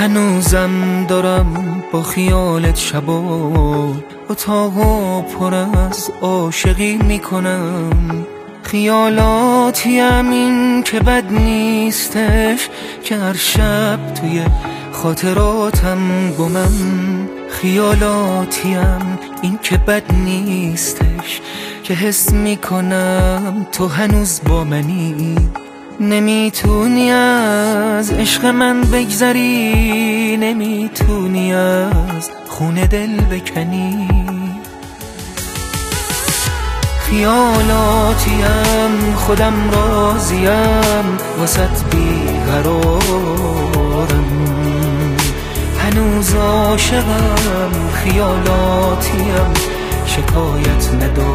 هنوزم دارم با خیالت شبا اتاقو پر از عاشقی میکنم. خیالاتیم این که بد نیستش که هر شب توی خاطراتم گمم. خیالاتیم این که بد نیستش که حس میکنم تو هنوز با منی. نمیتونی از عشق من بگذری، نمیتونی از خون دل بکنی. خیالاتیم خودم راضیم واسط بیقرارم. هنوز عاشقم خیالاتیم شکایت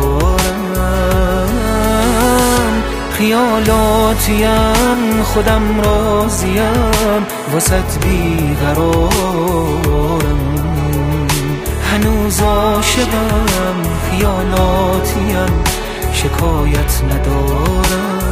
ندارم. خیالاتیم خودم راضیم واسط بیقرارم. هنوز عاشقم خیالاتیم شکایت ندارم.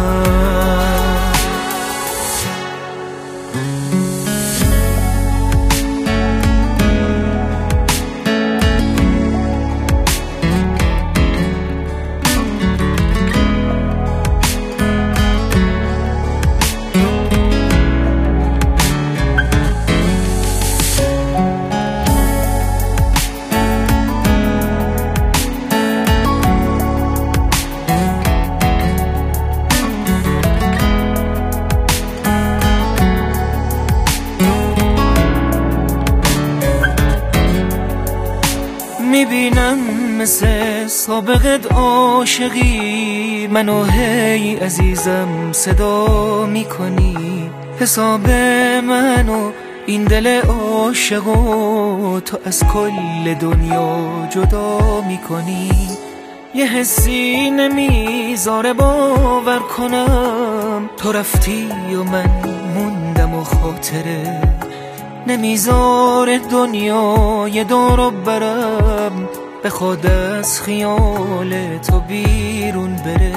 میبینم مثل سابقت عاشقی منو هی عزیزم صدا میکنی. حساب منو این دل عاشقو تو از کل دنیا جدا میکنی. یه حسی نمیذاره باور کنم تو رفتی و من موندم و خاطره نمیذاره دنیای دورو برم بخواد از خیال تو بیرون بره.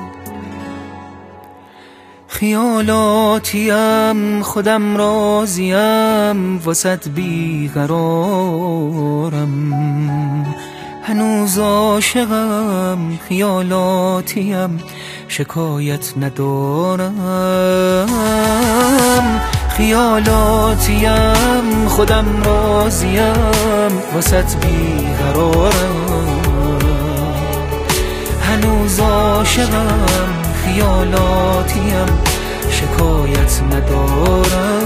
خیالاتیم خودم راضیم واسط بیقرارم. هنوز عاشقم خیالاتیم شکایت ندارم. خیالاتیم خودم راضیم واسط بیقرارم. هنوز عاشقم خیالاتیم شکایت ندارم.